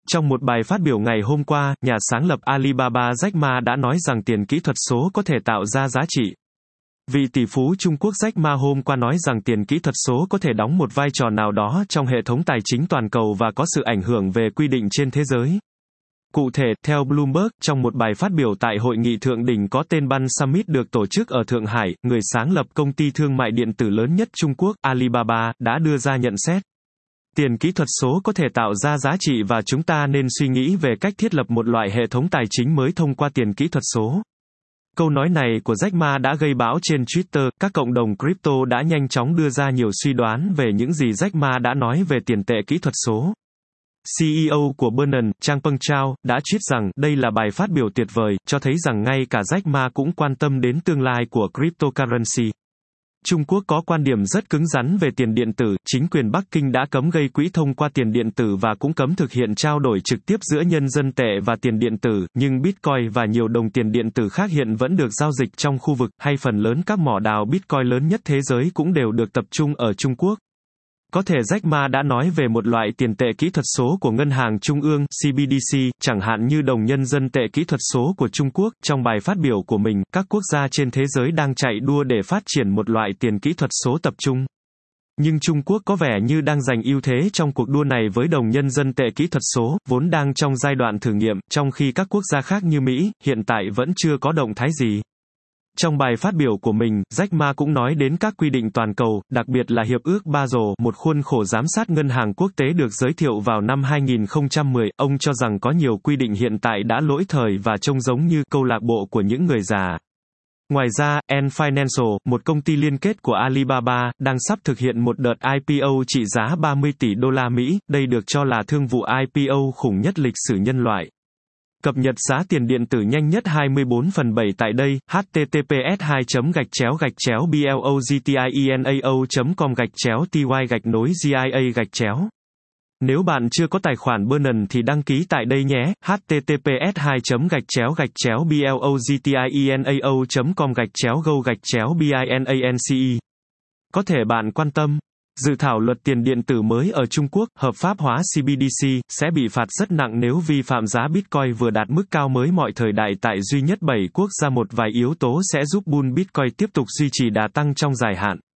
Trong một bài phát biểu ngày hôm qua, nhà sáng lập Alibaba Jack Ma đã nói rằng tiền kỹ thuật số có thể tạo ra giá trị. Vị tỷ phú Trung Quốc Jack Ma hôm qua nói rằng tiền kỹ thuật số có thể đóng một vai trò nào đó trong hệ thống tài chính toàn cầu và có sự ảnh hưởng về quy định trên thế giới. Cụ thể, theo Bloomberg, trong một bài phát biểu tại hội nghị thượng đỉnh có tên Ban Summit được tổ chức ở Thượng Hải, người sáng lập công ty thương mại điện tử lớn nhất Trung Quốc, Alibaba, đã đưa ra nhận xét. Tiền kỹ thuật số có thể tạo ra giá trị và chúng ta nên suy nghĩ về cách thiết lập một loại hệ thống tài chính mới thông qua tiền kỹ thuật số. Câu nói này của Jack Ma đã gây bão trên Twitter, các cộng đồng crypto đã nhanh chóng đưa ra nhiều suy đoán về những gì Jack Ma đã nói về tiền tệ kỹ thuật số. CEO của Binance, Changpeng Zhao, đã tweet rằng đây là bài phát biểu tuyệt vời, cho thấy rằng ngay cả Jack Ma cũng quan tâm đến tương lai của cryptocurrency. Trung Quốc có quan điểm rất cứng rắn về tiền điện tử, chính quyền Bắc Kinh đã cấm gây quỹ thông qua tiền điện tử và cũng cấm thực hiện trao đổi trực tiếp giữa nhân dân tệ và tiền điện tử, nhưng Bitcoin và nhiều đồng tiền điện tử khác hiện vẫn được giao dịch trong khu vực, hay phần lớn các mỏ đào Bitcoin lớn nhất thế giới cũng đều được tập trung ở Trung Quốc. Có thể Jack Ma đã nói về một loại tiền tệ kỹ thuật số của Ngân hàng Trung ương, CBDC, chẳng hạn như đồng nhân dân tệ kỹ thuật số của Trung Quốc. Trong bài phát biểu của mình, các quốc gia trên thế giới đang chạy đua để phát triển một loại tiền kỹ thuật số tập trung. Nhưng Trung Quốc có vẻ như đang giành ưu thế trong cuộc đua này với đồng nhân dân tệ kỹ thuật số, vốn đang trong giai đoạn thử nghiệm, trong khi các quốc gia khác như Mỹ, hiện tại vẫn chưa có động thái gì. Trong bài phát biểu của mình, Jack Ma cũng nói đến các quy định toàn cầu, đặc biệt là Hiệp ước Basel, một khuôn khổ giám sát ngân hàng quốc tế được giới thiệu vào năm 2010. Ông cho rằng có nhiều quy định hiện tại đã lỗi thời và trông giống như câu lạc bộ của những người già. Ngoài ra, Ant Financial, một công ty liên kết của Alibaba, đang sắp thực hiện một đợt IPO trị giá 30 tỷ đô la Mỹ, đây được cho là thương vụ IPO khủng nhất lịch sử nhân loại. Cập nhật giá tiền điện tử nhanh nhất 24/7 tại đây, https://blogtienao.com/ty-gia. Nếu bạn chưa có tài khoản Binance thì đăng ký tại đây nhé, https://blogtienao.com/go-binance. Có thể bạn quan tâm. Dự thảo luật tiền điện tử mới ở Trung Quốc, hợp pháp hóa CBDC, sẽ bị phạt rất nặng nếu vi phạm. Giá Bitcoin vừa đạt mức cao mới mọi thời đại tại duy nhất 7 quốc gia. Một vài yếu tố sẽ giúp bull Bitcoin tiếp tục duy trì đà tăng trong dài hạn.